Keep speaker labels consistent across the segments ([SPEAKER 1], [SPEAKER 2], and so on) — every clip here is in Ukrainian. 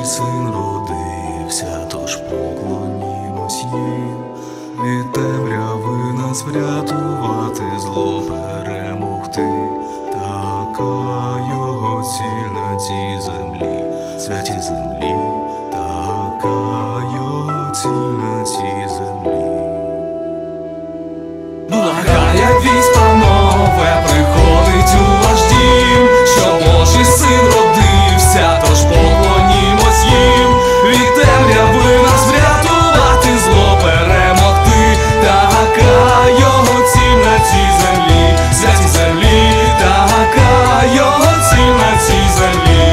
[SPEAKER 1] син родився, тож поклонімось їм. Від темряви нас врятувати, зло перемогти. Така його ціль на цій землі, святій землі, така його ціль на цій землі.
[SPEAKER 2] Благая вість, панове, приходить у ваш дім, що Божий син родився, тож поклонімось їм. Від темряви нас врятувати, зло перемогти. Така його ціль на цій землі, святій землі, така його ціль на цій землі.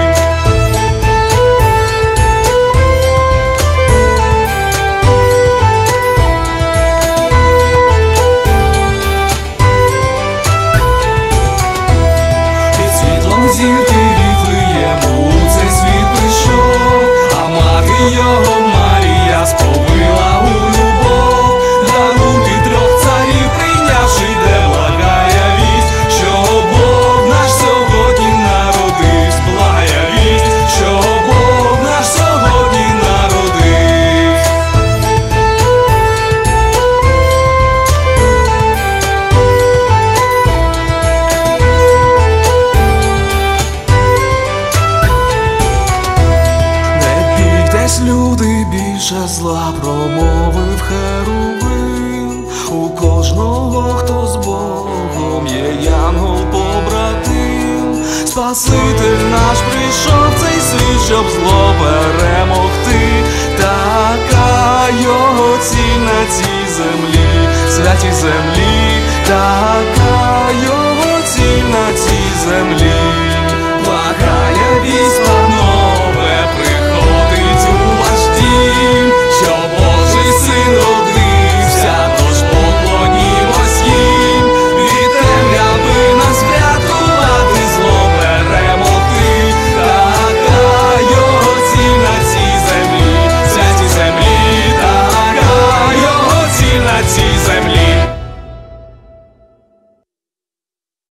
[SPEAKER 2] Зірки Віфлеєму у цей світ прийшов, а мати його Марія сповила у любов. Дарунки трьох царів прийнявши, йде благая вість, що Бог наш сьогодні народився. Благая вість, що Бог наш сьогодні народився.
[SPEAKER 1] Люди, більше зла, промовив херувим. У кожного, хто з Богом, є янгол побратим. Спаситель наш прийшов в цей світ, щоб зло перемогти. Така його ціль на цій землі, святій землі.